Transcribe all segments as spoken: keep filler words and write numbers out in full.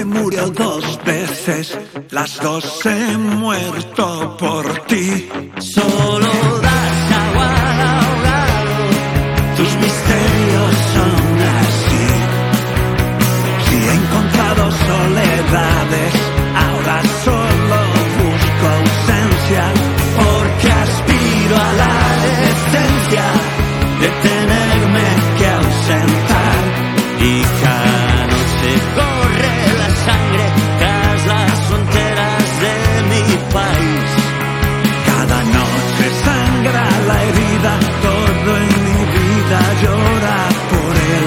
que murió dos veces, las dos he muerto por ti. Solo das agua al ahogado, Tus misterios son así. Si he encontrado soledades, ahora solo busco ausencia, porque aspiro a la decencia de tenerme que ausentar. y cada noche corre la sangre tras las fronteras de mi país. Cada noche sangra la herida, todo en mi vida llora por él.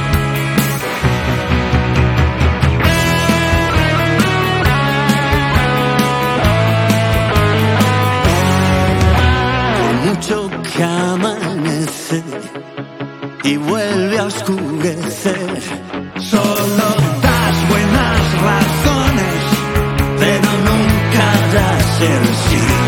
Por mucho que amanece y vuelve a oscurecer, Solo das buenas razones, pero nunca das el sí.